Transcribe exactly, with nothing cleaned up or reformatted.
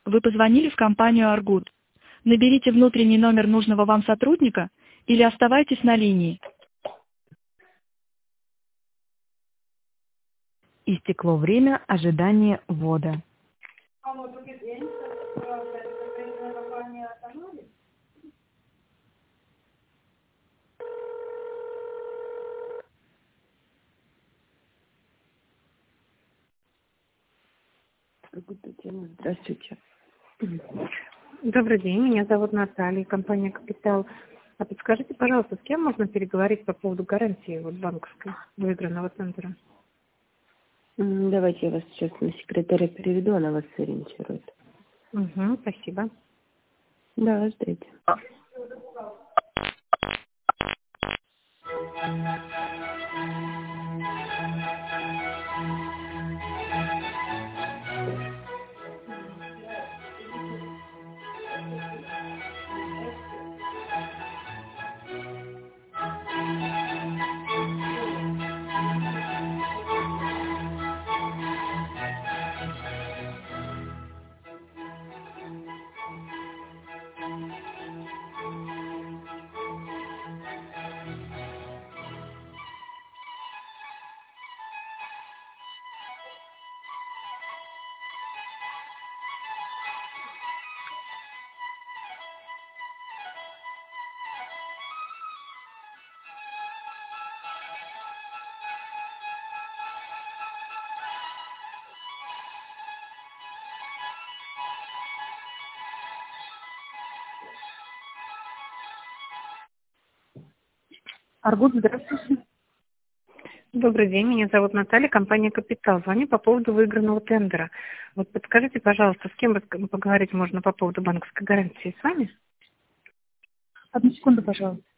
Вы позвонили в компанию «Аргут». Наберите внутренний номер нужного вам сотрудника или оставайтесь на линии. Истекло время ожидания ввода. Здравствуйте. Добрый день, меня зовут Наталья, компания «Капитал». А подскажите, пожалуйста, с кем можно переговорить по поводу гарантии вот, банковской выигранного тендера? М, Давайте я вас сейчас на секретаря переведу, она вас сориентирует. Угу, спасибо. Да, ждите. Аргут, здравствуйте. Добрый день, меня зовут Наталья, компания «Капитал». Звоню по поводу выигранного тендера. Вот подскажите, пожалуйста, с кем поговорить можно по поводу банковской гарантии? С вами? Одну секунду, пожалуйста.